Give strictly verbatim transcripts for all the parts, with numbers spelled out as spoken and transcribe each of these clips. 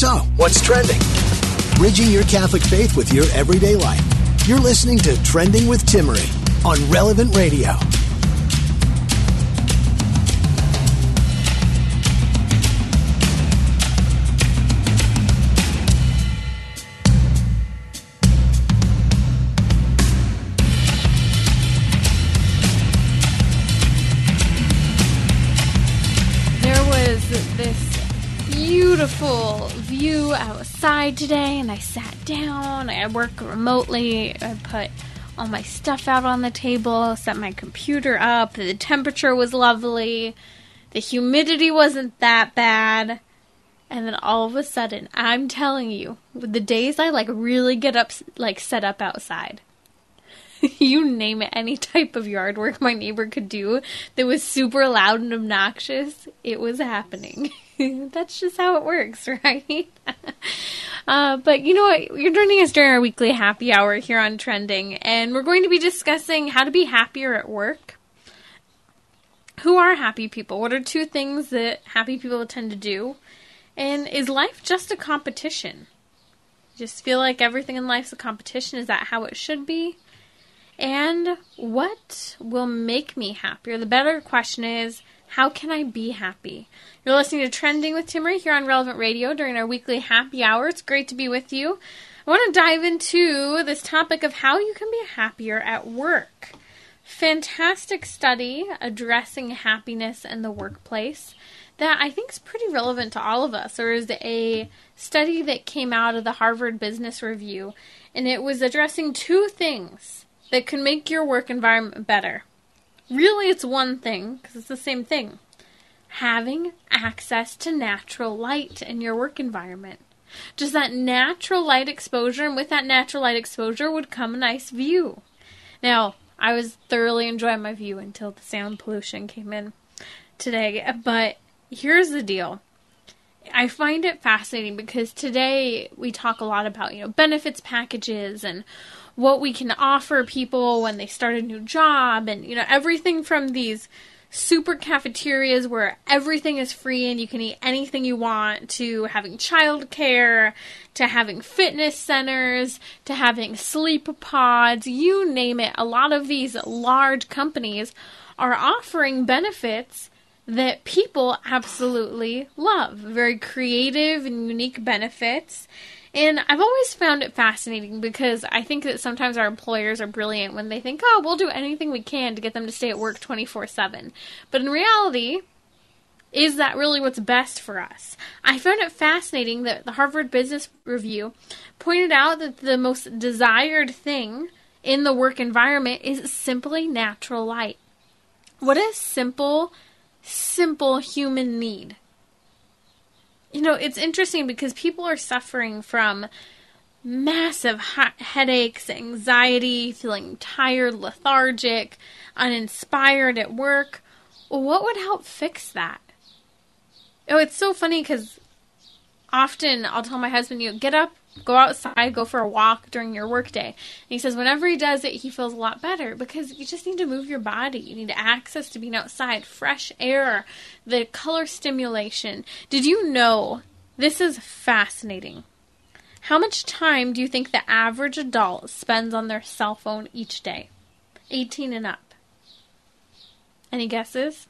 So, what's trending? Bridging your Catholic faith with your everyday life. You're listening to Trending with Timmerie on Relevant Radio. Beautiful view outside today, and I sat down. I work remotely. I put all my stuff out on the table, set my computer up. The temperature was lovely. The humidity wasn't that bad. And then all of a sudden, I'm telling you, the days I like really get up, like set up outside, you name it, any type of yard work my neighbor could do that was super loud and obnoxious, it was happening. That's just how it works, right? uh, but you know what? You're joining us during our weekly happy hour here on Trending, and we're going to be discussing how to be happier at work. Who are happy people? What are two things that happy people tend to do? And is life just a competition? Just feel like everything in life's a competition? Is that how it should be? And what will make me happier? The better question is, how can I be happy? You're listening to Trending with Timmerie here on Relevant Radio during our weekly happy hour. It's great to be with you. I want to dive into this topic of how you can be happier at work. Fantastic study addressing happiness in the workplace that I think is pretty relevant to all of us. There is a study that came out of the Harvard Business Review, and it was addressing two things that can make your work environment better. Really, it's one thing, because it's the same thing. Having access to natural light in your work environment. Just that natural light exposure, and with that natural light exposure would come a nice view. Now, I was thoroughly enjoying my view until the sound pollution came in today, but here's the deal. I find it fascinating because today we talk a lot about, you know, benefits packages and what we can offer people when they start a new job, and, you know, everything from these super cafeterias where everything is free and you can eat anything you want, to having childcare, to having fitness centers, to having sleep pods, you name it. A lot of these large companies are offering benefits that people absolutely love. Very creative and unique benefits. And I've always found it fascinating because I think that sometimes our employers are brilliant when they think, oh, we'll do anything we can to get them to stay at work twenty-four seven. But in reality, is that really what's best for us? I found it fascinating that the Harvard Business Review pointed out that the most desired thing in the work environment is simply natural light. What a simple, simple human need. You know, it's interesting because people are suffering from massive hot headaches, anxiety, feeling tired, lethargic, uninspired at work. Well, what would help fix that? Oh, it's so funny because often I'll tell my husband, you know, get up, go outside, go for a walk during your workday. And he says whenever he does it, he feels a lot better because you just need to move your body. You need access to being outside, fresh air, the color stimulation. Did you know, this is fascinating, how much time do you think the average adult spends on their cell phone each day? eighteen and up. Any guesses?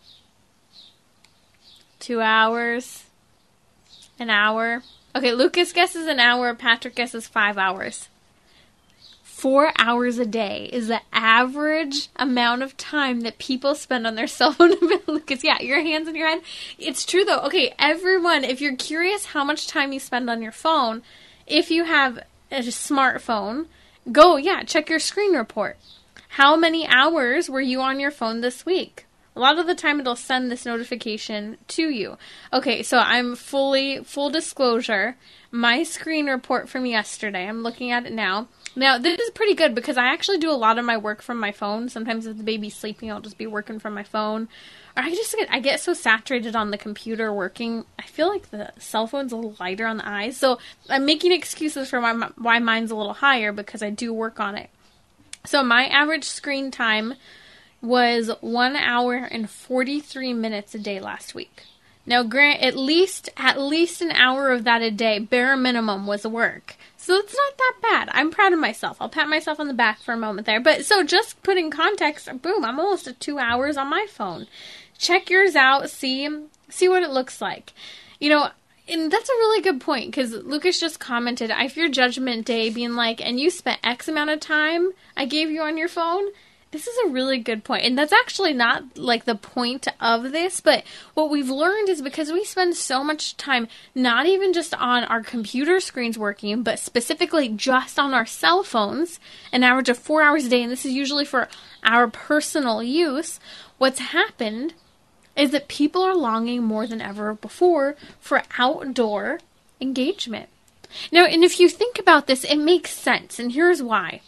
Two hours? An hour? Okay, Lucas guesses an hour, Patrick guesses five hours. Four hours a day is the average amount of time that people spend on their cell phone. Lucas, yeah, your hands in your head. It's true, though. Okay, everyone, if you're curious how much time you spend on your phone, if you have a smartphone, go, yeah, check your screen report. How many hours were you on your phone this week? A lot of the time it'll send this notification to you. Okay, so I'm fully, full disclosure, my screen report from yesterday, I'm looking at it now. Now, this is pretty good because I actually do a lot of my work from my phone. Sometimes if the baby's sleeping, I'll just be working from my phone. Or I just get, I get so saturated on the computer working, I feel like the cell phone's a little lighter on the eyes. So I'm making excuses for why, why mine's a little higher because I do work on it. So my average screen time was one hour and forty-three minutes a day last week. Now, grant at least at least an hour of that a day, bare minimum, was work. So it's not that bad. I'm proud of myself. I'll pat myself on the back for a moment there. But so just put in context, boom, I'm almost at two hours on my phone. Check yours out. See, see what it looks like. You know, and that's a really good point, because Lucas just commented, I fear Judgment Day being like, and you spent X amount of time I gave you on your phone. This is a really good point. And that's actually not like the point of this, but what we've learned is because we spend so much time, not even just on our computer screens working, but specifically just on our cell phones, an average of four hours a day, and this is usually for our personal use, what's happened is that people are longing more than ever before for outdoor engagement. Now, and if you think about this, it makes sense, and here's why.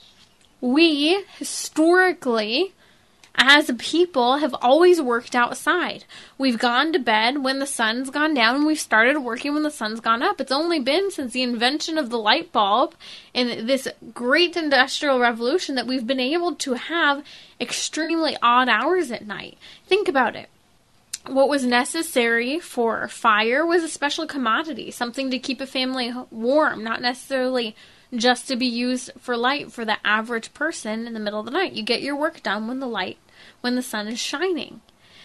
We, historically, as a people, have always worked outside. We've gone to bed when the sun's gone down, and we've started working when the sun's gone up. It's only been since the invention of the light bulb and this great industrial revolution that we've been able to have extremely odd hours at night. Think about it. What was necessary for fire was a special commodity, something to keep a family warm, not necessarily just to be used for light for the average person in the middle of the night. You get your work done when the light, when the sun is shining.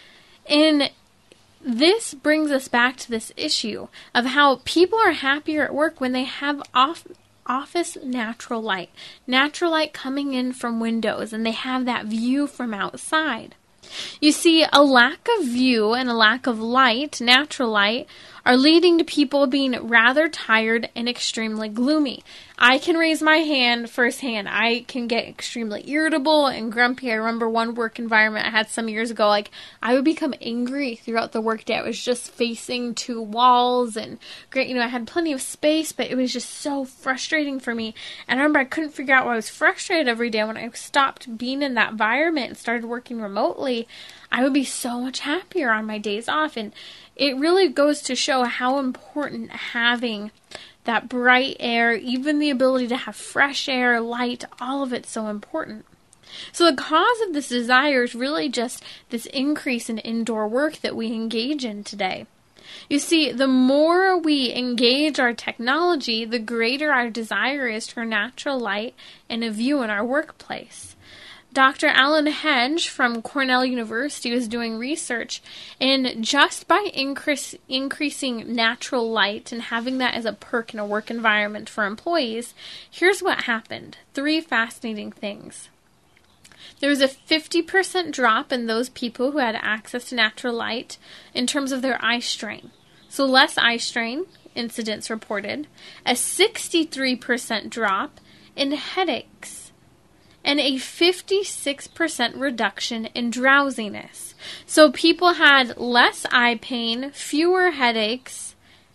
And this brings us back to this issue of how people are happier at work when they have off, office natural light. Natural light coming in from windows, and they have that view from outside. You see, a lack of view and a lack of light, natural light, are leading to people being rather tired and extremely gloomy. I can raise my hand firsthand. I can get extremely irritable and grumpy. I remember one work environment I had some years ago, like, I would become angry throughout the workday. I was just facing two walls, and great, you know, I had plenty of space, but it was just so frustrating for me. And I remember I couldn't figure out why I was frustrated every day. When I stopped being in that environment and started working remotely, I would be so much happier on my days off. And it really goes to show how important having that bright air, even the ability to have fresh air, light, all of it's so important. So the cause of this desire is really just this increase in indoor work that we engage in today. You see, the more we engage our technology, the greater our desire is for natural light and a view in our workplace. Doctor Alan Hedge from Cornell University was doing research, and just by increase, increasing natural light and having that as a perk in a work environment for employees, here's what happened. Three fascinating things. There was a fifty percent drop in those people who had access to natural light in terms of their eye strain. So less eye strain incidents reported. A sixty-three percent drop in headaches. And a fifty-six percent reduction in drowsiness. So people had less eye pain, fewer headaches,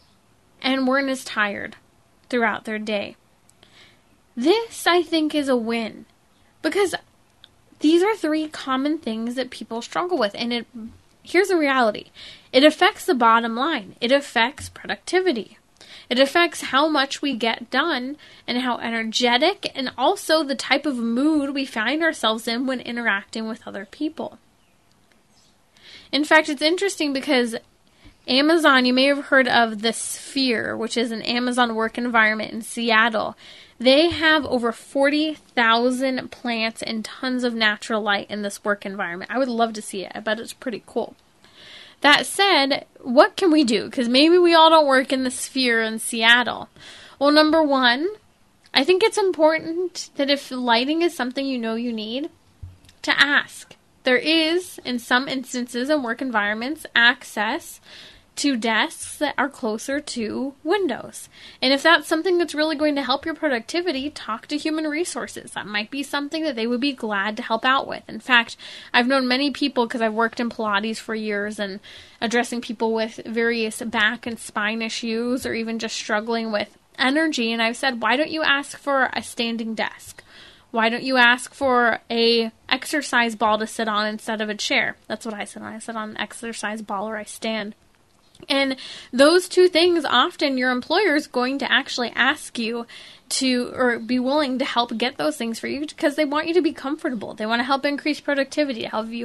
and weren't as tired throughout their day. This, I think, is a win. Because these are three common things that people struggle with. And it, here's the reality. It affects the bottom line. It affects productivity. It affects how much we get done and how energetic and also the type of mood we find ourselves in when interacting with other people. In fact, it's interesting because Amazon, you may have heard of the Sphere, which is an Amazon work environment in Seattle. They have over forty thousand plants and tons of natural light in this work environment. I would love to see it. I bet it's pretty cool. That said, what can we do? Because maybe we all don't work in the Sphere in Seattle. Well, number one, I think it's important that if lighting is something you know you need, to ask. There is, in some instances in work environments, access to desks that are closer to windows. And if that's something that's really going to help your productivity, talk to human resources. That might be something that they would be glad to help out with. In fact, I've known many people, because I've worked in Pilates for years and addressing people with various back and spine issues or even just struggling with energy. And I've said, why don't you ask for a standing desk? Why don't you ask for a exercise ball to sit on instead of a chair? That's what I sit on. I sit on an exercise ball or I stand. And those two things, often your employer is going to actually ask you to, or be willing to help get those things for you because they want you to be comfortable. They want to help increase productivity, help you help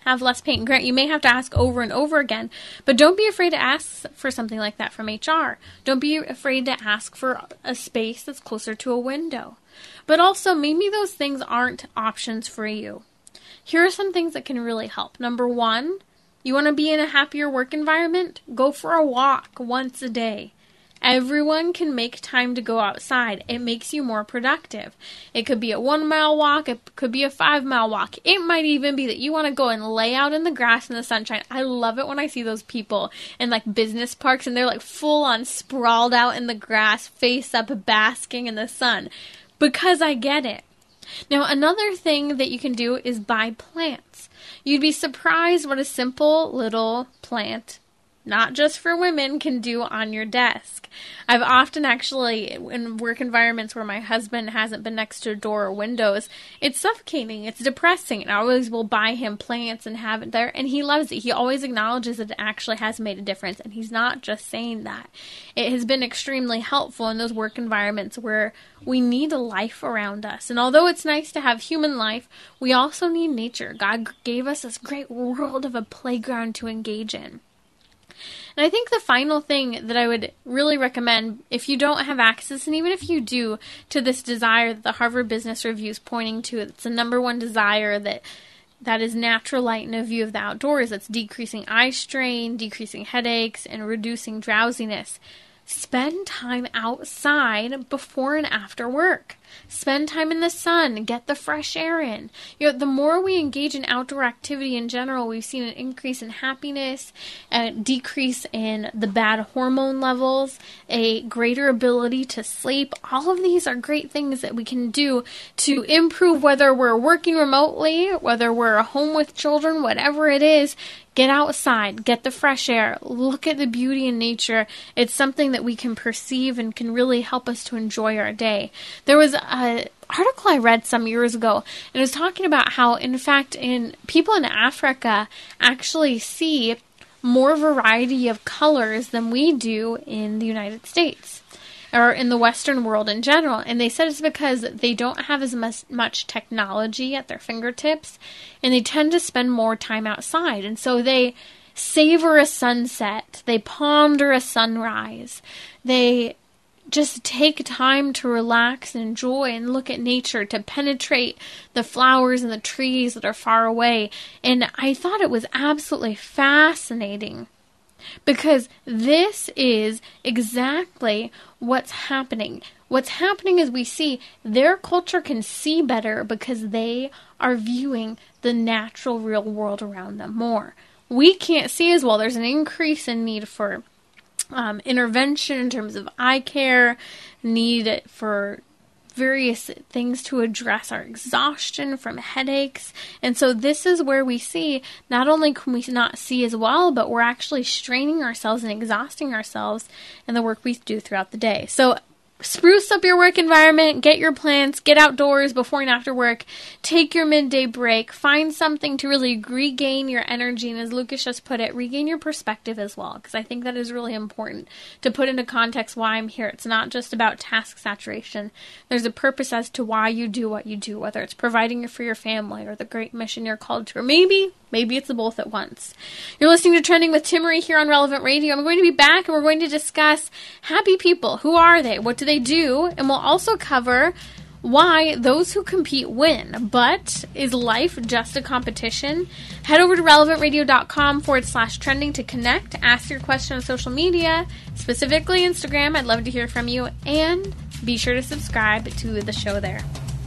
have less paint. Grant, you may have to ask over and over again, but don't be afraid to ask for something like that from H R. Don't be afraid to ask for a space that's closer to a window. But also, maybe those things aren't options for you. Here are some things that can really help. Number one, you want to be in a happier work environment? Go for a walk once a day. Everyone can make time to go outside. It makes you more productive. It could be a one mile walk. It could be a five mile walk. It might even be that you want to go and lay out in the grass in the sunshine. I love it when I see those people in like business parks and they're like full on sprawled out in the grass, face up, basking in the sun, because I get it. Now, another thing that you can do is buy plants. You'd be surprised what a simple little plant, not just for women, can do on your desk. I've often actually, in work environments where my husband hasn't been next to a door or windows, it's suffocating, it's depressing, and I always will buy him plants and have it there, and he loves it. He always acknowledges that it actually has made a difference, and he's not just saying that. It has been extremely helpful in those work environments where we need a life around us, and although it's nice to have human life, we also need nature. God gave us this great world of a playground to engage in. And I think the final thing that I would really recommend, if you don't have access, and even if you do, to this desire that the Harvard Business Review is pointing to, it's the number one desire that that is natural light and a view of the outdoors, that's decreasing eye strain, decreasing headaches, and reducing drowsiness. Spend time outside before and after work. Spend time in the sun. Get the fresh air in. You know, the more we engage in outdoor activity in general, we've seen an increase in happiness, a decrease in the bad hormone levels, a greater ability to sleep. All of these are great things that we can do to improve, whether we're working remotely, whether we're home with children, whatever it is. Get outside, get the fresh air, look at the beauty in nature. It's something that we can perceive and can really help us to enjoy our day. There was an article I read some years ago, and it was talking about how, in fact, in people in Africa actually see more variety of colors than we do in the United States, or in the Western world in general. And they said it's because they don't have as much, much technology at their fingertips, and they tend to spend more time outside. And so they savor a sunset, they ponder a sunrise, they just take time to relax and enjoy and look at nature, to penetrate the flowers and the trees that are far away. And I thought it was absolutely fascinating, because this is exactly what's happening. What's happening is we see their culture can see better because they are viewing the natural real world around them more. We can't see as well. There's an increase in need for um, intervention in terms of eye care, need for various things to address our exhaustion from headaches. And so this is where we see not only can we not see as well, but we're actually straining ourselves and exhausting ourselves in the work we do throughout the day. So spruce up your work environment, get your plants, get outdoors before and after work, take your midday break, find something to really regain your energy, and as Lucas just put it, regain your perspective as well, because I think that is really important to put into context why I'm here. It's not just about task saturation. There's a purpose as to why you do what you do, whether it's providing for your family or the great mission you're called to, or maybe Maybe it's both at once. You're listening to Trending with Timmerie here on Relevant Radio. I'm going to be back and we're going to discuss happy people. Who are they? What do they do? And we'll also cover why those who compete win. But is life just a competition? Head over to relevantradio.com forward slash trending to connect. Ask your question on social media, specifically Instagram. I'd love to hear from you. And be sure to subscribe to the show there.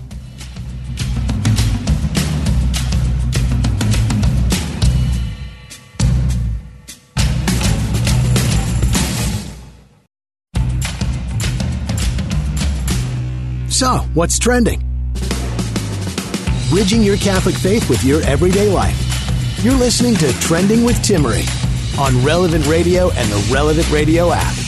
So, what's trending? Bridging your Catholic faith with your everyday life. You're listening to Trending with Timmerie on Relevant Radio and the Relevant Radio app.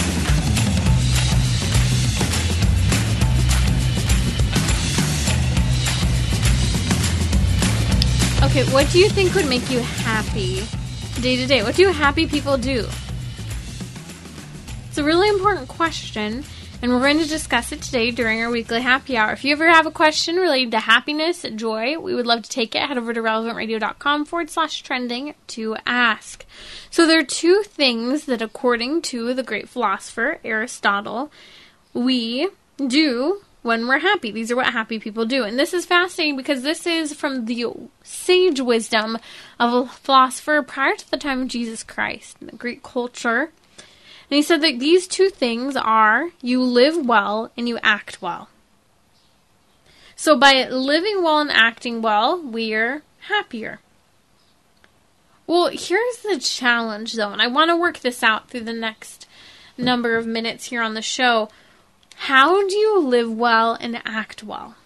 Okay, what do you think would make you happy day to day? What do happy people do? It's a really important question. and we're going to discuss it today during our weekly happy hour. If you ever have a question related to happiness, joy, we would love to take it. Head over to relevantradio.com forward slash trending to ask. So there are two things that, according to the great philosopher Aristotle, we do when we're happy. These are what happy people do. And this is fascinating because this is from the sage wisdom of a philosopher prior to the time of Jesus Christ in the Greek culture. And he said that these two things are you live well and you act well. So by living well and acting well, we're happier. Well, here's the challenge though, and I want to work this out through the next number of minutes here on the show. How do you live well and act well?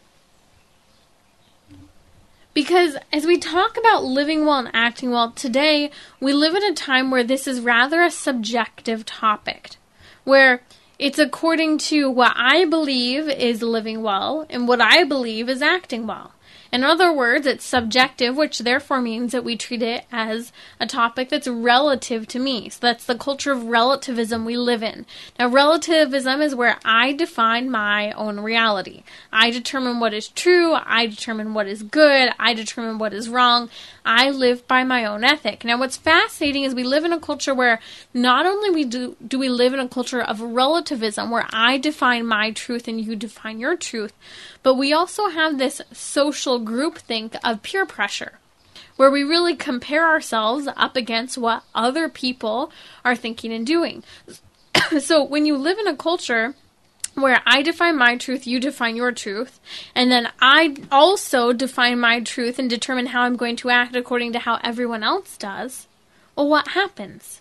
Because as we talk about living well and acting well, today we live in a time where this is rather a subjective topic, where it's according to what I believe is living well and what I believe is acting well. In other words, it's subjective, which therefore means that we treat it as a topic that's relative to me. So that's the culture of relativism we live in. Now, relativism is where I define my own reality. I determine what is true. I determine what is good. I determine what is wrong. I live by my own ethic. Now, what's fascinating is we live in a culture where not only we do, do we live in a culture of relativism, where I define my truth and you define your truth, but we also have this social groupthink of peer pressure, where we really compare ourselves up against what other people are thinking and doing. So when you live in a culture where I define my truth, you define your truth, and then I also define my truth and determine how I'm going to act according to how everyone else does, well, what happens?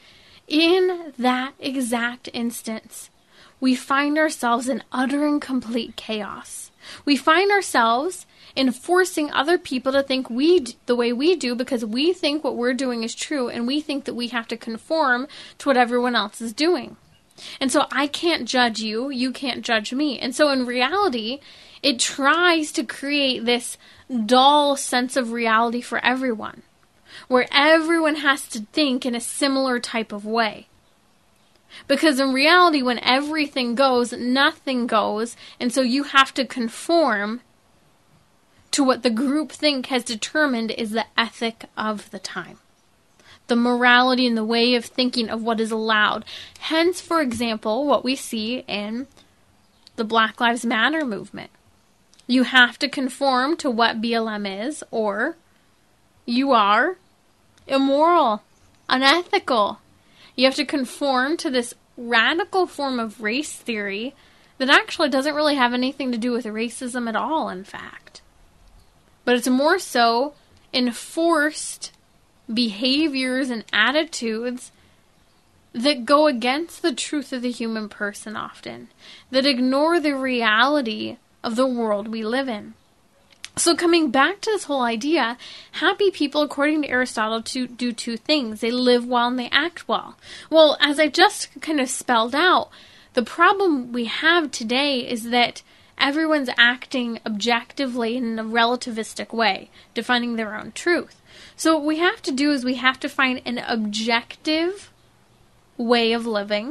In that exact instance, we find ourselves in utter and complete chaos. We find ourselves in forcing other people to think we d- the way we do because we think what we're doing is true and we think that we have to conform to what everyone else is doing. And so I can't judge you, you can't judge me. And so in reality, it tries to create this dull sense of reality for everyone, where everyone has to think in a similar type of way. Because in reality, when everything goes, nothing goes, and so you have to conform to what the group think has determined is the ethic of the time. The morality and the way of thinking of what is allowed. Hence, for example, what we see in the Black Lives Matter movement. You have to conform to what B L M is, or you are immoral, unethical. You have to conform to this radical form of race theory that actually doesn't really have anything to do with racism at all, in fact. But it's more so enforced behaviors and attitudes that go against the truth of the human person often, that ignore the reality of the world we live in. So coming back to this whole idea, happy people, according to Aristotle, to do two things. They live well and they act well. Well, as I just kind of spelled out, the problem we have today is that everyone's acting objectively in a relativistic way, defining their own truth. So what we have to do is we have to find an objective way of living,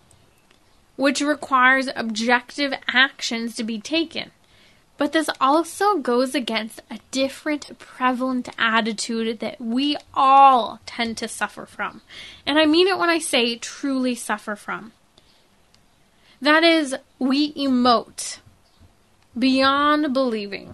which requires objective actions to be taken. But this also goes against a different prevalent attitude that we all tend to suffer from. And I mean it when I say truly suffer from. That is, we emote beyond believing.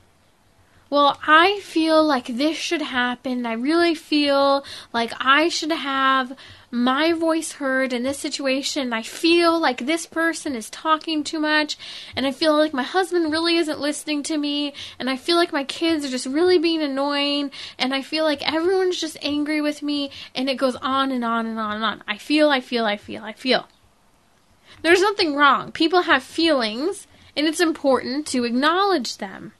Well, I feel like this should happen. I really feel like I should have my voice heard in this situation. I feel like this person is talking too much, and I feel like my husband really isn't listening to me, and I feel like my kids are just really being annoying, and I feel like everyone's just angry with me, and it goes on and on and on and on. I feel, I feel, I feel, I feel. There's nothing wrong. People have feelings, and it's important to acknowledge them.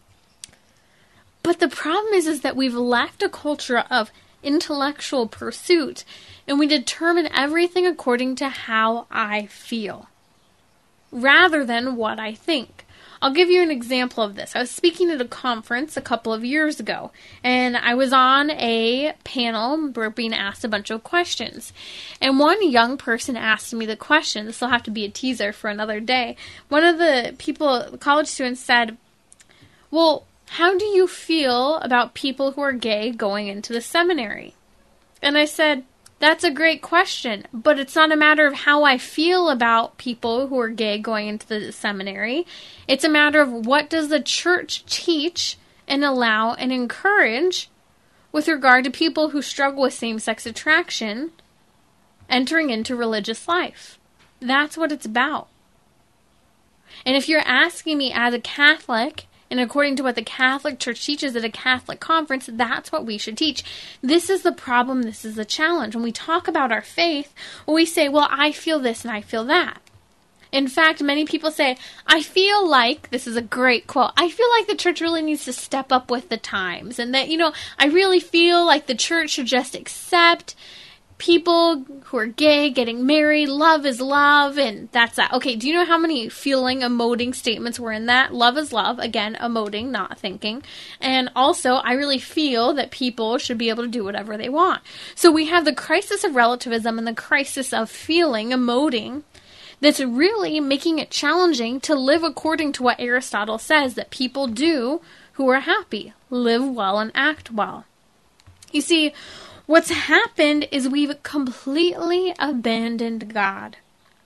But the problem is, is that we've left a culture of intellectual pursuit, and we determine everything according to how I feel, rather than what I think. I'll give you an example of this. I was speaking at a conference a couple of years ago, and I was on a panel. We were being asked a bunch of questions. And one young person asked me the question. This will have to be a teaser for another day. One of the people, the college students, said, well, how do you feel about people who are gay going into the seminary? And I said, that's a great question, but it's not a matter of how I feel about people who are gay going into the seminary. It's a matter of what does the church teach and allow and encourage with regard to people who struggle with same-sex attraction entering into religious life. That's what it's about. And if you're asking me as a Catholic, and according to what the Catholic Church teaches at a Catholic conference, that's what we should teach. This is the problem. This is the challenge. When we talk about our faith, we say, well, I feel this and I feel that. In fact, many people say, I feel like, this is a great quote, I feel like the church really needs to step up with the times. And that, you know, I really feel like the church should just accept people who are gay getting married. Love is love, and that's that. Okay, do you know how many feeling, emoting statements were in that? Love is love. Again, emoting, not thinking. And also, I really feel that people should be able to do whatever they want. So we have the crisis of relativism and the crisis of feeling, emoting, that's really making it challenging to live according to what Aristotle says that people do who are happy. Live well and act well. You see, what's happened is we've completely abandoned God.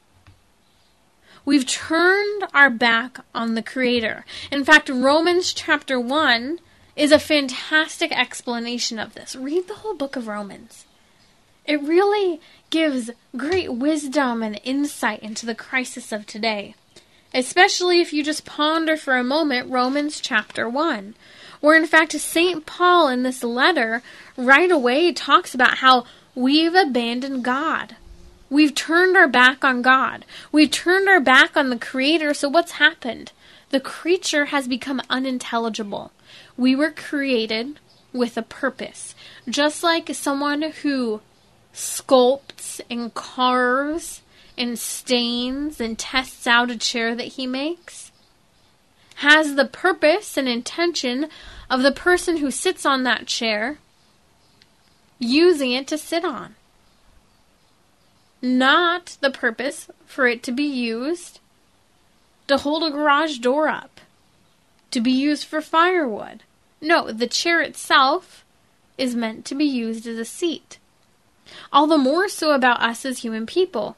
We've turned our back on the Creator. In fact, Romans chapter one is a fantastic explanation of this. Read the whole book of Romans. It really gives great wisdom and insight into the crisis of today. Especially if you just ponder for a moment Romans chapter one. Where in fact Saint Paul in this letter right away talks about how we've abandoned God. We've turned our back on God. We've turned our back on the Creator, so what's happened? The creature has become unintelligible. We were created with a purpose. Just like someone who sculpts and carves and stains and tests out a chair that he makes, has the purpose and intention of the person who sits on that chair using it to sit on. Not the purpose for it to be used to hold a garage door up, to be used for firewood. No, the chair itself is meant to be used as a seat. All the more so about us as human people.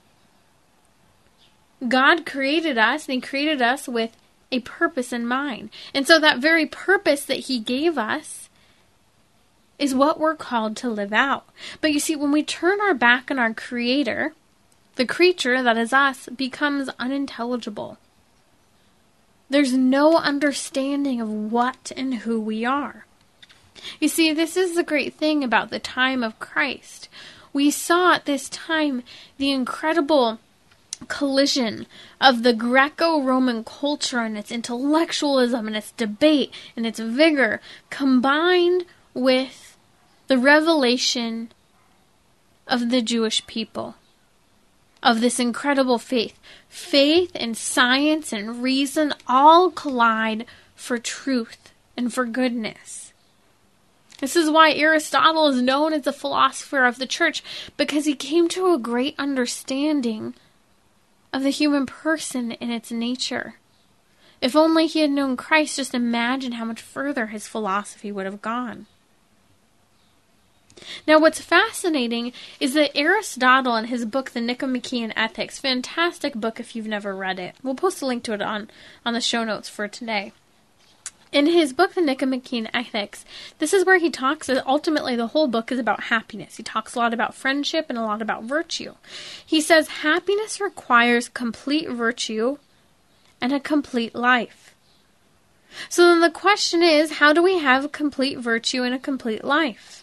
God created us, and He created us with a purpose in mind. And so that very purpose that He gave us is what we're called to live out. But you see, when we turn our back on our Creator, the creature, that is us, becomes unintelligible. There's no understanding of what and who we are. You see, this is the great thing about the time of Christ. We saw at this time the incredible collision of the Greco-Roman culture and its intellectualism and its debate and its vigor combined with the revelation of the Jewish people, of this incredible faith. Faith and science and reason all collide for truth and for goodness. This is why Aristotle is known as the philosopher of the church, because he came to a great understanding of the human person and its nature. If only he had known Christ, just imagine how much further his philosophy would have gone. Now, what's fascinating is that Aristotle, in his book, The Nicomachean Ethics, fantastic book if you've never read it. We'll post a link to it on, on the show notes for today. In his book, The Nicomachean Ethics, this is where he talks, ultimately the whole book is about happiness. He talks a lot about friendship and a lot about virtue. He says happiness requires complete virtue and a complete life. So then the question is, how do we have complete virtue and a complete life?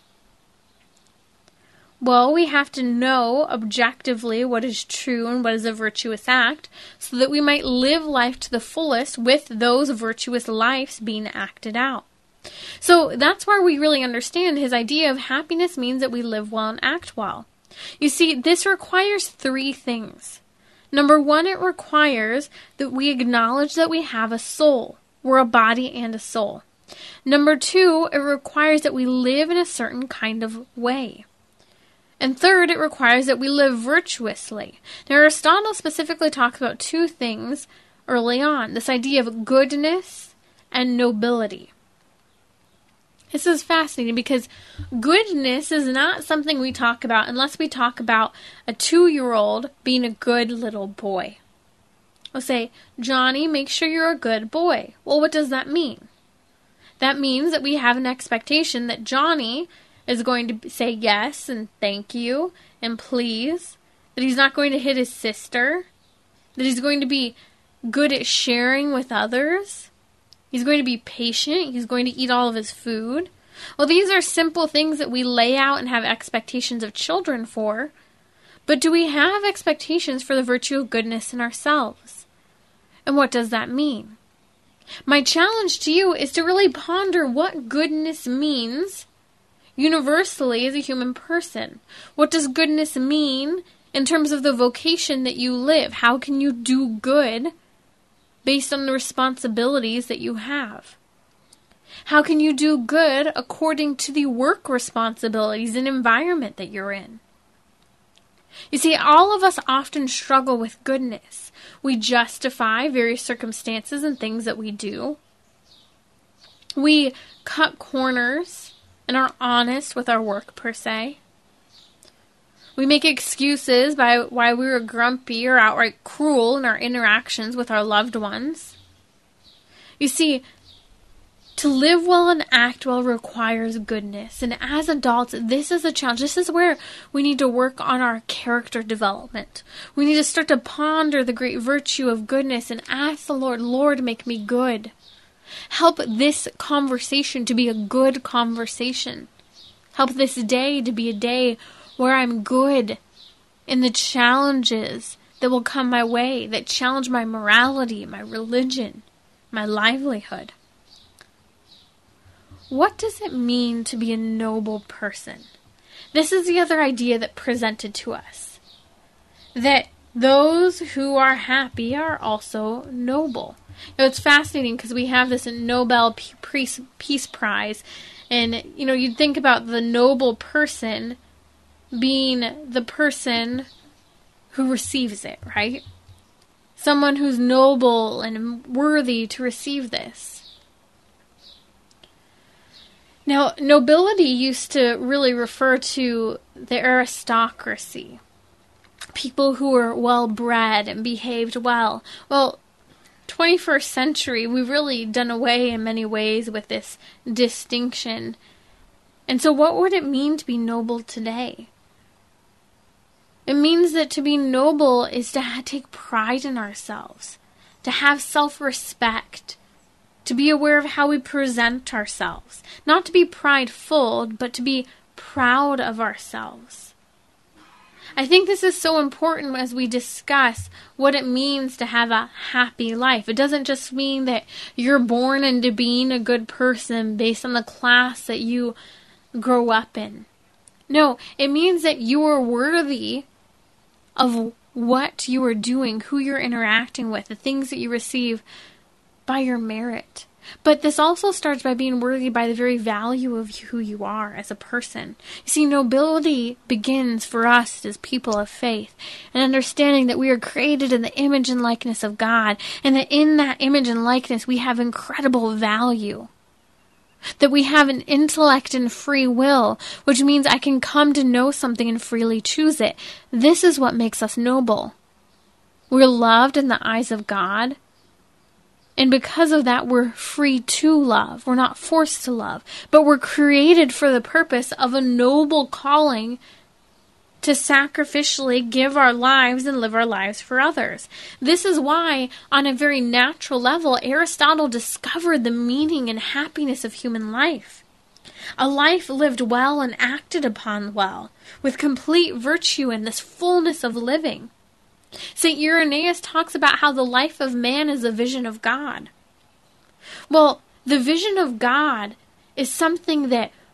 Well, we have to know objectively what is true and what is a virtuous act, so that we might live life to the fullest with those virtuous lives being acted out. So that's where we really understand his idea of happiness means that we live well and act well. You see, this requires three things. Number one, it requires that we acknowledge that we have a soul. We're a body and a soul. Number two, it requires that we live in a certain kind of way. And third, it requires that we live virtuously. Now, Aristotle specifically talks about two things early on, this idea of goodness and nobility. This is fascinating because goodness is not something we talk about unless we talk about a two-year-old being a good little boy. We'll say, Johnny, make sure you're a good boy. Well, what does that mean? That means that we have an expectation that Johnny is going to say yes and thank you and please, that he's not going to hit his sister, that he's going to be good at sharing with others, he's going to be patient, he's going to eat all of his food. Well, these are simple things that we lay out and have expectations of children for, but do we have expectations for the virtue of goodness in ourselves? And what does that mean? My challenge to you is to really ponder what goodness means universally as a human person. What does goodness mean in terms of the vocation that you live? How can you do good based on the responsibilities that you have? How can you do good according to the work responsibilities and environment that you're in? You see, all of us often struggle with goodness. We justify various circumstances and things that we do. We cut corners and are honest with our work, per se. We make excuses by why we were grumpy or outright cruel in our interactions with our loved ones. You see, to live well and act well requires goodness. And as adults, this is a challenge. This is where we need to work on our character development. We need to start to ponder the great virtue of goodness and ask the Lord, Lord, make me good. Help this conversation to be a good conversation. Help this day to be a day where I'm good in the challenges that will come my way, that challenge my morality, my religion, my livelihood. What does it mean to be a noble person? This is the other idea that presented to us. That those who are happy are also noble. You know, it's fascinating because we have this Nobel Peace, Peace Prize. And, you know, you'd think about the noble person being the person who receives it, right? Someone who's noble and worthy to receive this. Now, nobility used to really refer to the aristocracy. People who were well-bred and behaved well. Well, twenty-first century, we've really done away in many ways with this distinction. And so what would it mean to be noble today? It means that to be noble is to ha- take pride in ourselves, to have self-respect, to be aware of how we present ourselves. Not to be prideful, but to be proud of ourselves. I think this is so important as we discuss what it means to have a happy life. It doesn't just mean that you're born into being a good person based on the class that you grow up in. No, it means that you are worthy of what you are doing, who you're interacting with, the things that you receive by your merit. But this also starts by being worthy by the very value of who you are as a person. You see, nobility begins for us as people of faith, and understanding that we are created in the image and likeness of God, and that in that image and likeness we have incredible value. That we have an intellect and free will, which means I can come to know something and freely choose it. This is what makes us noble. We're loved in the eyes of God. And because of that, we're free to love. We're not forced to love. But we're created for the purpose of a noble calling to sacrificially give our lives and live our lives for others. This is why, on a very natural level, Aristotle discovered the meaning and happiness of human life. A life lived well and acted upon well, with complete virtue and this fullness of living. Saint Irenaeus talks about how the life of man is a vision of God. Well, the vision of God is something that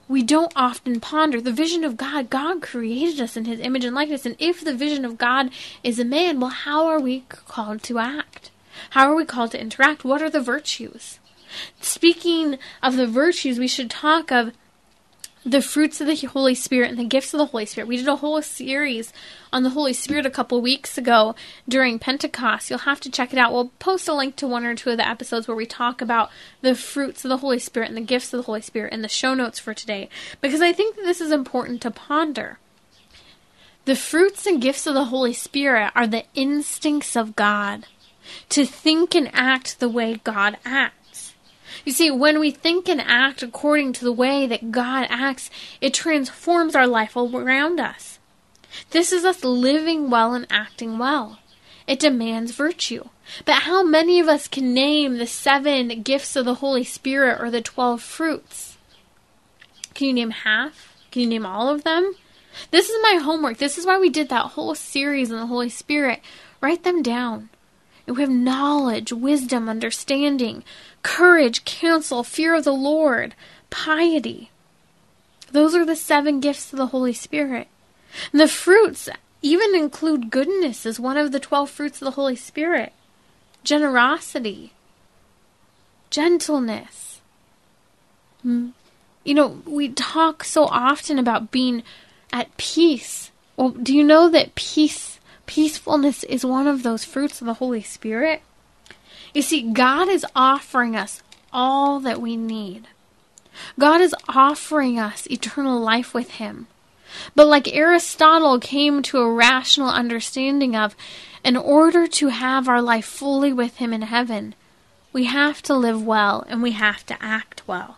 we don't often ponder the vision of God. God created us in his image and likeness. And if the vision of God is a man, well, how are we called to act? How are we called to interact? What are the virtues? Speaking of the virtues, we should talk of the fruits of the Holy Spirit and the gifts of the Holy Spirit. We did a whole series on the Holy Spirit a couple weeks ago during Pentecost. You'll have to check it out. We'll post a link to one or two of the episodes where we talk about the fruits of the Holy Spirit and the gifts of the Holy Spirit in the show notes for today, because I think that this is important to ponder. The fruits and gifts of the Holy Spirit are the instincts of God to think and act the way God acts. You see, when we think and act according to the way that God acts, it transforms our life around us. This is us living well and acting well. It demands virtue. But how many of us can name the seven gifts of the Holy Spirit or the twelve fruits? Can you name half? Can you name all of them? This is my homework. This is why we did that whole series on the Holy Spirit. Write them down. We have knowledge, wisdom, understanding, courage, counsel, fear of the Lord, piety. Those are the seven gifts of the Holy Spirit. And the fruits even include goodness as one of the twelve fruits of the Holy Spirit. Generosity, gentleness. You know, we talk so often about being at peace. Well, do you know that peace Peacefulness is one of those fruits of the Holy Spirit? You see, God is offering us all that we need. God is offering us eternal life with him. But like Aristotle came to a rational understanding of, in order to have our life fully with him in heaven, we have to live well and we have to act well.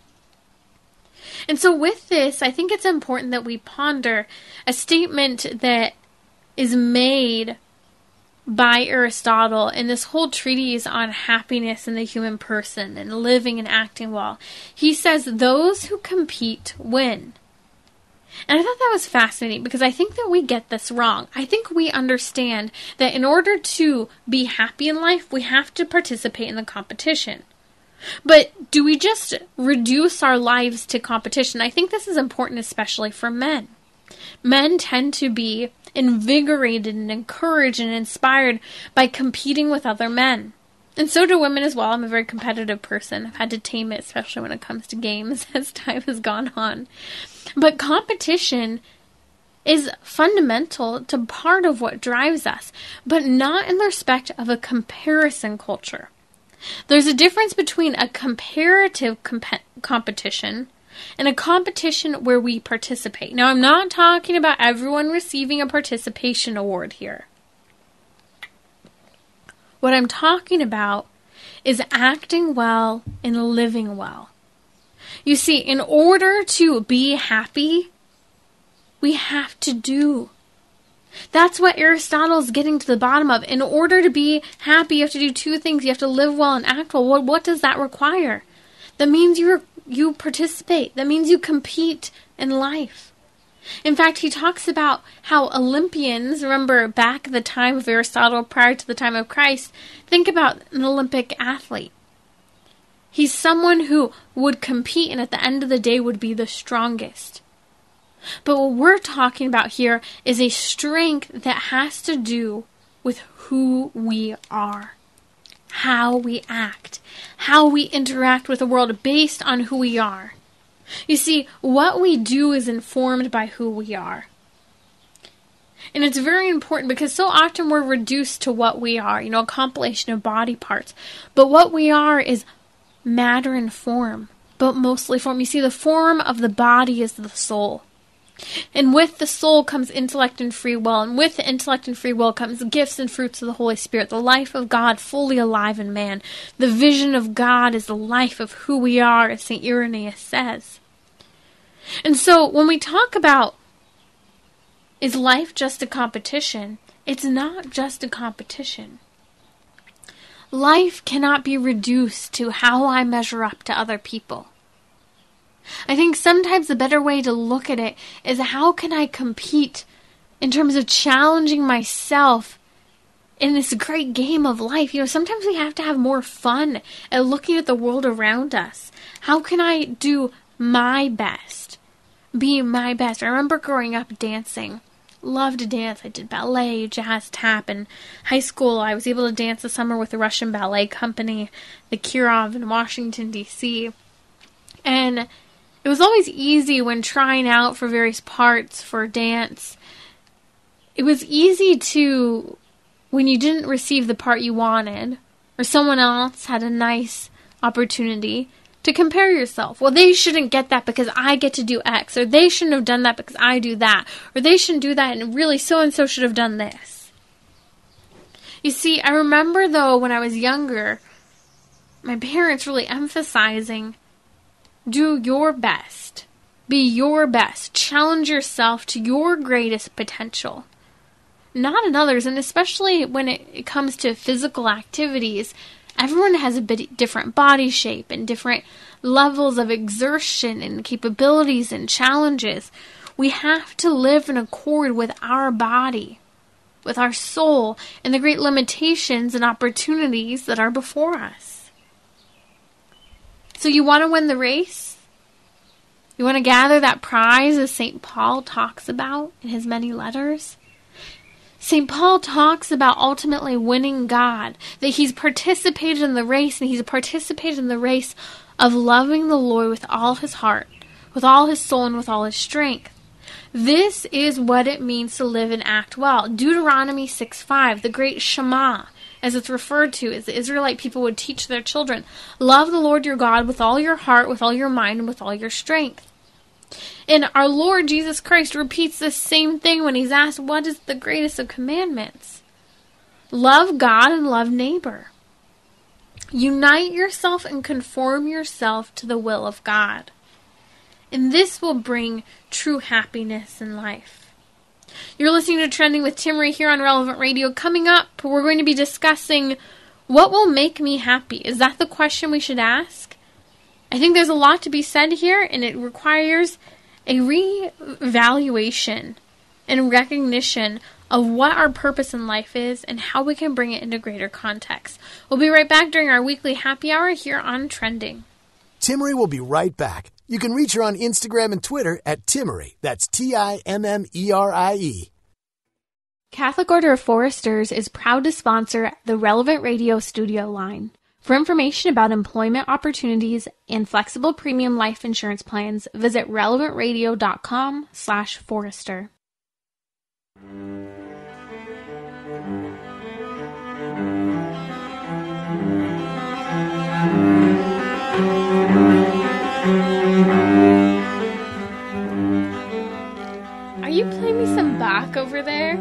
And so with this, I think it's important that we ponder a statement that is made by Aristotle in this whole treatise on happiness in the human person and living and acting well. He says, those who compete win. And I thought that was fascinating because I think that we get this wrong. I think we understand that in order to be happy in life, we have to participate in the competition. But do we just reduce our lives to competition? I think this is important, especially for men. Men tend to be invigorated and encouraged and inspired by competing with other men. And so do women as well. I'm a very competitive person. I've had to tame it, especially when it comes to games as time has gone on. But competition is fundamental to part of what drives us, but not in the respect of a comparison culture. There's a difference between a comparative comp- competition and a competition where we participate. Now, I'm not talking about everyone receiving a participation award here. What I'm talking about is acting well and living well. You see, in order to be happy, we have to do. That's what Aristotle is getting to the bottom of. In order to be happy, you have to do two things. You have to live well and act well. What, what does that require? That means you're You participate. That means you compete in life. In fact, he talks about how Olympians, remember back at the time of Aristotle, prior to the time of Christ, think about an Olympic athlete. He's someone who would compete and at the end of the day would be the strongest. But what we're talking about here is a strength that has to do with who we are. How we act, how we interact with the world based on who we are. You see, what we do is informed by who we are. And it's very important because so often we're reduced to what we are, you know, a compilation of body parts. But what we are is matter and form, but mostly form. You see, the form of the body is the soul. And with the soul comes intellect and free will. And with the intellect and free will comes the gifts and fruits of the Holy Spirit. The life of God fully alive in man. The vision of God is the life of who we are, as Saint Irenaeus says. And so when we talk about, is life just a competition? It's not just a competition. Life cannot be reduced to how I measure up to other people. I think sometimes the better way to look at it is how can I compete in terms of challenging myself in this great game of life. You know, sometimes we have to have more fun at looking at the world around us. How can I do my best. Be my best. I remember growing up dancing. Loved to dance. I did ballet, jazz, tap. In high school, I was able to dance the summer with the Russian Ballet Company, the Kirov in Washington, D C And it was always easy when trying out for various parts for dance. It was easy to, when you didn't receive the part you wanted, or someone else had a nice opportunity, to compare yourself. Well, they shouldn't get that because I get to do X, or they shouldn't have done that because I do that, or they shouldn't do that, and really so-and-so should have done this. You see, I remember, though, when I was younger, my parents really emphasizing, do your best. Be your best. Challenge yourself to your greatest potential. Not in others, and especially when it, it comes to physical activities, everyone has a bit different body shape and different levels of exertion and capabilities and challenges. We have to live in accord with our body, with our soul, and the great limitations and opportunities that are before us. So you want to win the race? You want to gather that prize as Saint Paul talks about in his many letters? Saint Paul talks about ultimately winning God, that he's participated in the race, and he's participated in the race of loving the Lord with all his heart, with all his soul, and with all his strength. This is what it means to live and act well. Deuteronomy six five, the great Shema, as it's referred to, as the Israelite people would teach their children. Love the Lord your God with all your heart, with all your mind, and with all your strength. And our Lord Jesus Christ repeats the same thing when he's asked, what is the greatest of commandments? Love God and love neighbor. Unite yourself and conform yourself to the will of God. And this will bring true happiness in life. You're listening to Trending with Timmerie here on Relevant Radio. Coming up, we're going to be discussing what will make me happy. Is that the question we should ask? I think there's a lot to be said here, and it requires a re-evaluation and recognition of what our purpose in life is and how we can bring it into greater context. We'll be right back during our weekly happy hour here on Trending. Timmerie will be right back. You can reach her on Instagram and Twitter at Timmerie. That's T I M M E R I E. Catholic Order of Foresters is proud to sponsor the Relevant Radio studio line. For information about employment opportunities and flexible premium life insurance plans, visit relevantradio.com slash forester. Are you playing me some Bach over there?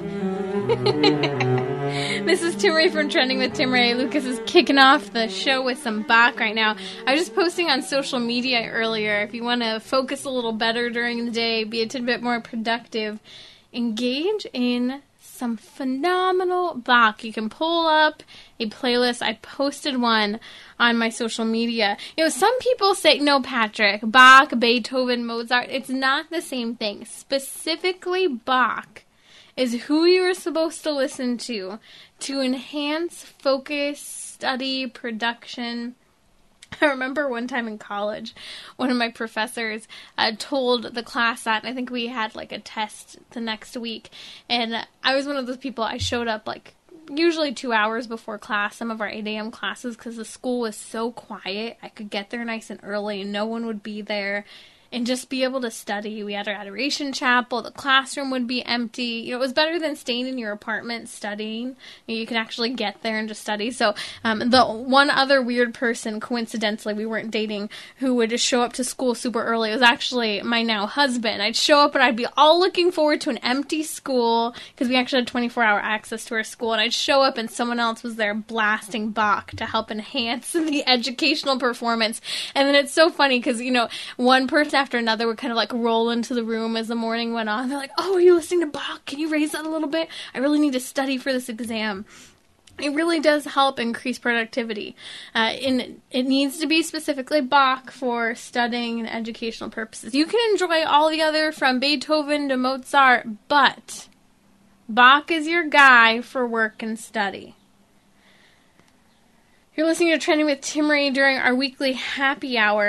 This is Timmerie from Trending with Timmerie. Lucas is kicking off the show with some Bach right now. I was just posting on social media earlier. If you want to focus a little better during the day, be a tidbit more productive, engage in some phenomenal Bach. You can pull up a playlist. I posted one on my social media. You know, some people say, no, Patrick, Bach, Beethoven, Mozart, it's not the same thing. Specifically, Bach is who you are supposed to listen to to enhance focus, study, production. I remember one time in college, one of my professors uh, told the class that, I think we had like a test the next week, and I was one of those people, I showed up like usually two hours before class, some of our eight a.m. classes, because the school was so quiet. I could get there nice and early and no one would be there. And just be able to study. We had our adoration chapel. The classroom would be empty. You know, it was better than staying in your apartment studying. You know, you could actually get there and just study. So um, the one other weird person, coincidentally, we weren't dating, who would just show up to school super early was actually my now husband. I'd show up and I'd be all looking forward to an empty school because we actually had twenty-four hour access to our school. And I'd show up and someone else was there blasting Bach to help enhance the educational performance. And then it's so funny because, you know, one person after another would kind of like roll into the room as the morning went on. They're like, oh, are you listening to Bach? Can you raise that a little bit? I really need to study for this exam. It really does help increase productivity. Uh, and it needs to be specifically Bach for studying and educational purposes. You can enjoy all the other from Beethoven to Mozart, but Bach is your guy for work and study. You're listening to Trending with Timmerie during our weekly happy hour.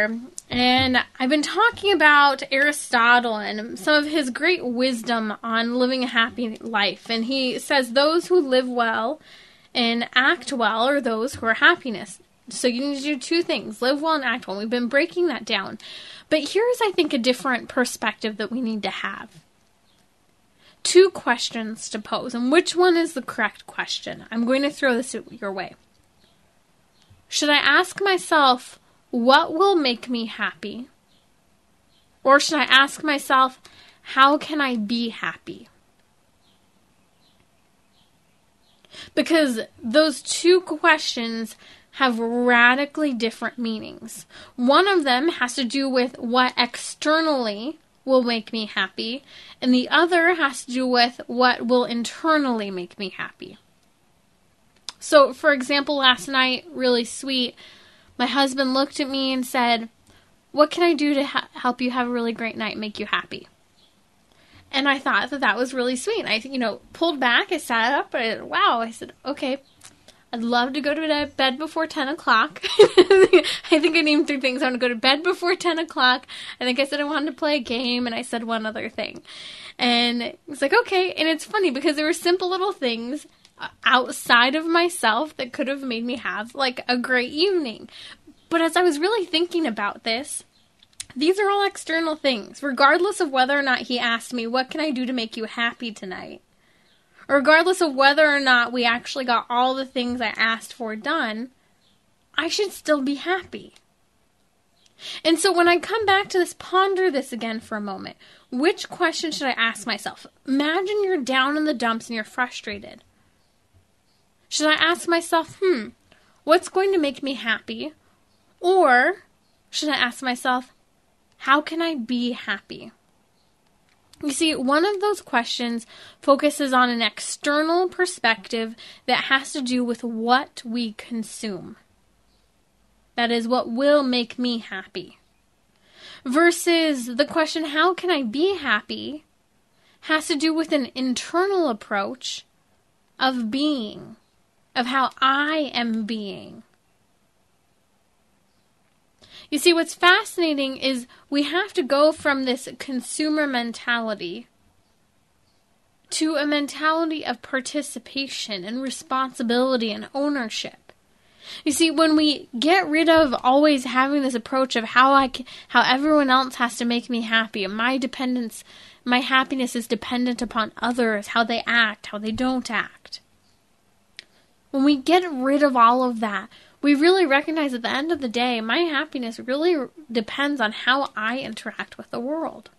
And I've been talking about Aristotle and some of his great wisdom on living a happy life. And he says those who live well and act well are those who are happiness. So you need to do two things, live well and act well. We've been breaking that down. But here's, I think, a different perspective that we need to have. Two questions to pose. And which one is the correct question? I'm going to throw this your way. Should I ask myself, what will make me happy? Or should I ask myself, how can I be happy? Because those two questions have radically different meanings. One of them has to do with what externally will make me happy, and the other has to do with what will internally make me happy. So, for example, last night, really sweet, my husband looked at me and said, what can I do to ha- help you have a really great night and make you happy? And I thought that that was really sweet. I, you know, pulled back, I sat up, and wow, I said, okay, I'd love to go to bed before ten o'clock. I think I named three things. I want to go to bed before ten o'clock. I think I said I wanted to play a game, and I said one other thing. And it was like, okay. And it's funny because there were simple little things outside of myself that could have made me have like a great evening. But as I was really thinking about this, these are all external things, regardless of whether or not he asked me, what can I do to make you happy tonight? Regardless of whether or not we actually got all the things I asked for done, I should still be happy. And so when I come back to this, ponder this again for a moment. Which question should I ask myself? Imagine you're down in the dumps and you're frustrated. Should I ask myself, hmm, what's going to make me happy? Or should I ask myself, how can I be happy? You see, one of those questions focuses on an external perspective that has to do with what we consume. That is, what will make me happy. Versus the question, how can I be happy, has to do with an internal approach of being, of how I am being. You see, what's fascinating is we have to go from this consumer mentality to a mentality of participation and responsibility and ownership. You see, when we get rid of always having this approach of how I can, how everyone else has to make me happy, and my dependence, my happiness is dependent upon others, how they act, how they don't act. When we get rid of all of that, we really recognize at the end of the day, my happiness really depends on how I interact with the world.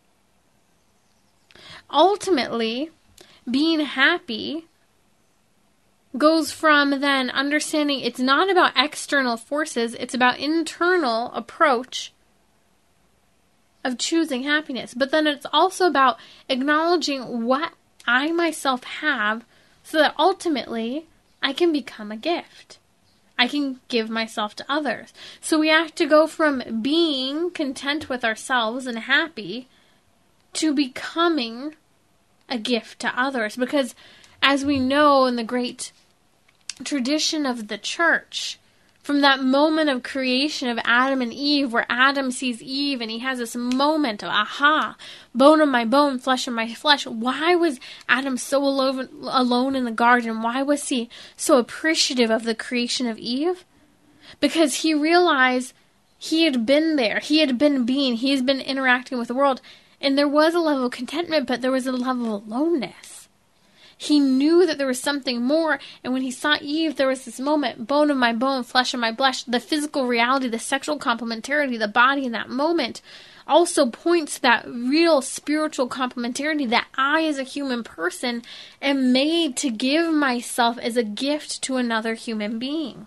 Ultimately, being happy goes from then understanding it's not about external forces, it's about internal approach of choosing happiness. But then it's also about acknowledging what I myself have so that ultimately I can become a gift. I can give myself to others. So we have to go from being content with ourselves and happy to becoming a gift to others. Because as we know in the great tradition of the church, from that moment of creation of Adam and Eve, where Adam sees Eve and he has this moment of, aha, bone of my bone, flesh of my flesh. Why was Adam so alone, alone in the garden? Why was he so appreciative of the creation of Eve? Because he realized he had been there. He had been being. He has been interacting with the world. And there was a level of contentment, but there was a level of aloneness. He knew that there was something more, and when he saw Eve, there was this moment, bone of my bone, flesh of my flesh, the physical reality, the sexual complementarity, the body in that moment also points to that real spiritual complementarity that I, as a human person, am made to give myself as a gift to another human being.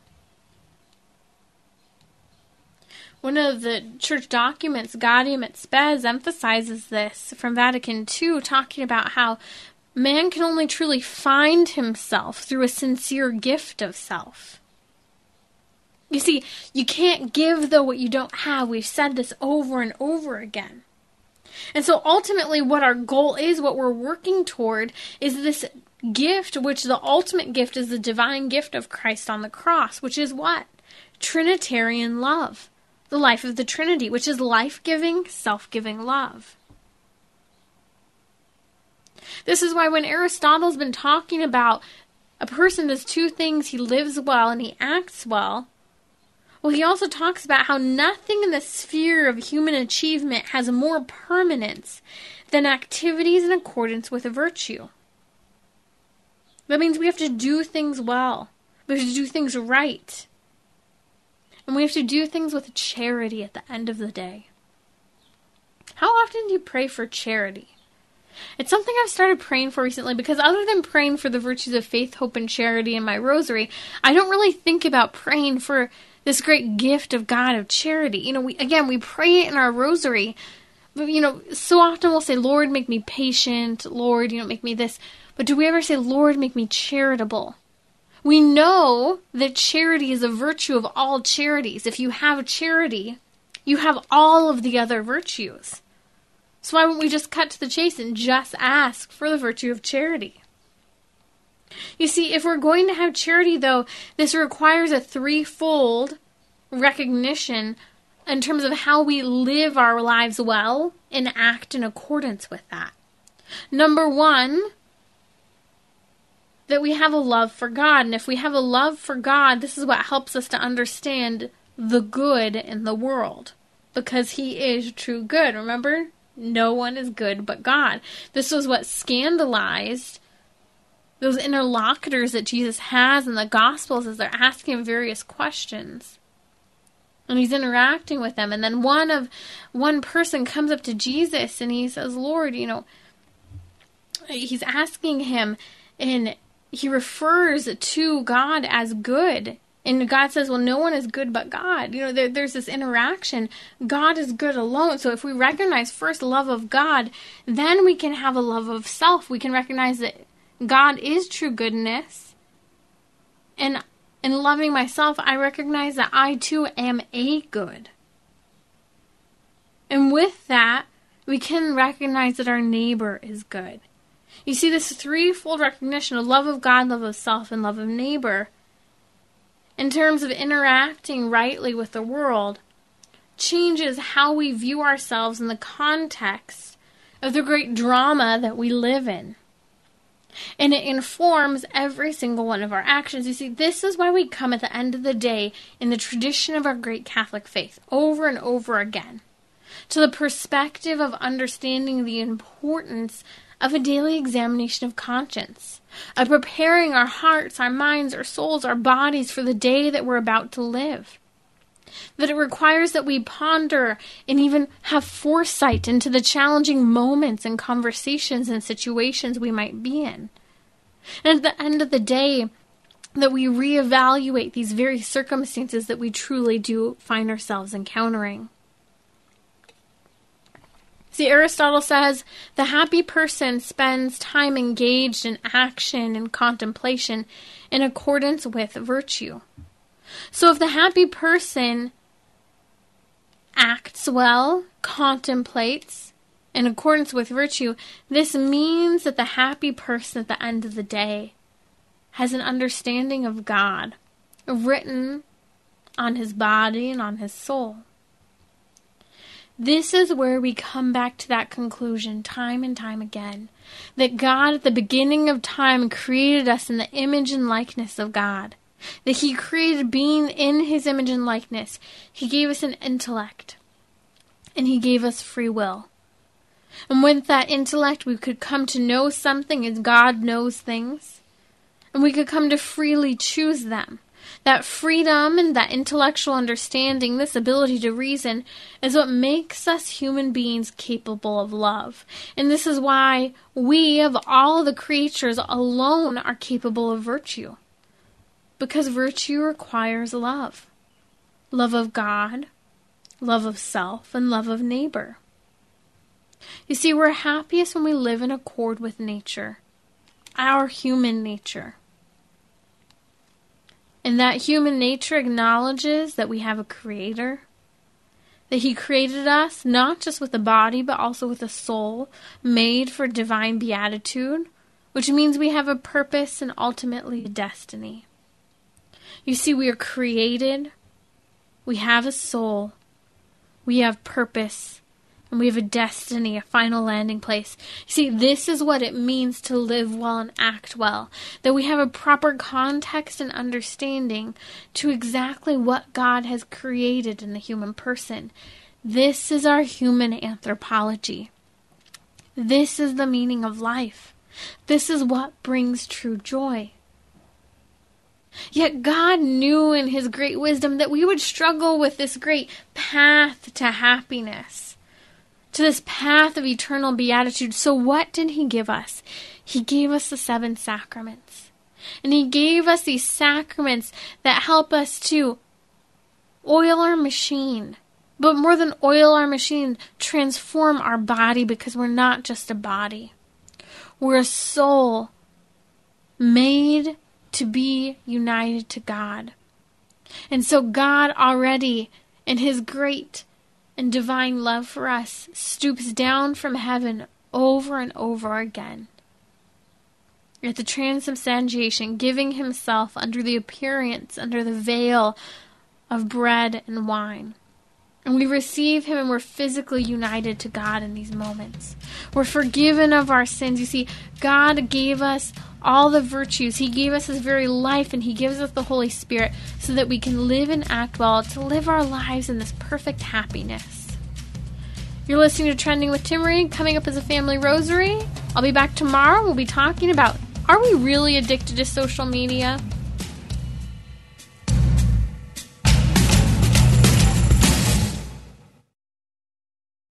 One of the church documents, Gaudium et Spes, emphasizes this from Vatican Two, talking about how man can only truly find himself through a sincere gift of self. You see, you can't give, though, what you don't have. We've said this over and over again. And so ultimately what our goal is, what we're working toward, is this gift, which the ultimate gift is the divine gift of Christ on the cross, which is what? Trinitarian love. the life of the Trinity, which is life-giving, self-giving love. This is why when Aristotle's been talking about a person does two things, he lives well and he acts well, well, he also talks about how nothing in the sphere of human achievement has more permanence than activities in accordance with a virtue. That means we have to do things well. We have to do things right. And we have to do things with charity at the end of the day. How often do you pray for charity? It's something I've started praying for recently because other than praying for the virtues of faith, hope, and charity in my rosary, I don't really think about praying for this great gift of God of charity. You know, we again, we pray it in our rosary, but, you know, so often we'll say, Lord, make me patient. Lord, you know, make me this. But do we ever say, Lord, make me charitable? We know that charity is a virtue of all charities. If you have charity, you have all of the other virtues. So why wouldn't we just cut to the chase and just ask for the virtue of charity? You see, if we're going to have charity, though, this requires a threefold recognition in terms of how we live our lives well and act in accordance with that. Number one, that we have a love for God. And if we have a love for God, this is what helps us to understand the good in the world. Because He is true good. Remember? No one is good but God. This was what scandalized those interlocutors that Jesus has in the Gospels as they're asking him various questions. And he's interacting with them. And then one of one person comes up to Jesus and he says, Lord, you know, he's asking him, and he refers to God as good. And God says, well, no one is good but God. You know, there, there's this interaction. God is good alone. So if we recognize first love of God, then we can have a love of self. We can recognize that God is true goodness. And in loving myself, I recognize that I too am a good. And with that, we can recognize that our neighbor is good. You see, this threefold recognition of love of God, love of self, and love of neighbor, in terms of interacting rightly with the world, changes how we view ourselves in the context of the great drama that we live in. And it informs every single one of our actions. You see, this is why we come at the end of the day in the tradition of our great Catholic faith, over and over again, to the perspective of understanding the importance of a daily examination of conscience, of preparing our hearts, our minds, our souls, our bodies for the day that we're about to live. That it requires that we ponder and even have foresight into the challenging moments and conversations and situations we might be in. And at the end of the day, that we reevaluate these very circumstances that we truly do find ourselves encountering. See, Aristotle says, the happy person spends time engaged in action and contemplation in accordance with virtue. So if the happy person acts well, contemplates in accordance with virtue, this means that the happy person at the end of the day has an understanding of God written on his body and on his soul. This is where we come back to that conclusion time and time again, that God at the beginning of time created us in the image and likeness of God, that He created being in His image and likeness. He gave us an intellect, and He gave us free will. And with that intellect, we could come to know something as God knows things, and we could come to freely choose them. That freedom and that intellectual understanding, this ability to reason, is what makes us human beings capable of love. And this is why we, of all the creatures alone, are capable of virtue. Because virtue requires love. Love of God, love of self, and love of neighbor. You see, we're happiest when we live in accord with nature, our human nature. And that human nature acknowledges that we have a creator, that He created us not just with a body, but also with a soul made for divine beatitude, which means we have a purpose and ultimately a destiny. You see, we are created, we have a soul, we have purpose, and we have a destiny, a final landing place. You see, this is what it means to live well and act well. That we have a proper context and understanding to exactly what God has created in the human person. This is our human anthropology. This is the meaning of life. This is what brings true joy. Yet God knew in His great wisdom that we would struggle with this great path to happiness, to this path of eternal beatitude. So what did He give us? He gave us the seven sacraments. And He gave us these sacraments that help us to oil our machine. But more than oil our machine, transform our body, because we're not just a body. We're a soul made to be united to God. And so God already, in His great and divine love for us, stoops down from heaven over and over again at the transubstantiation, giving Himself under the appearance, under the veil of bread and wine. And we receive Him, and we're physically united to God in these moments. We're forgiven of our sins. You see, God gave us all the virtues. He gave us His very life, and He gives us the Holy Spirit so that we can live and act well, to live our lives in this perfect happiness. You're listening to Trending with Timmerie. Coming up as a family rosary. I'll be back tomorrow. We'll be talking about, are we really addicted to social media?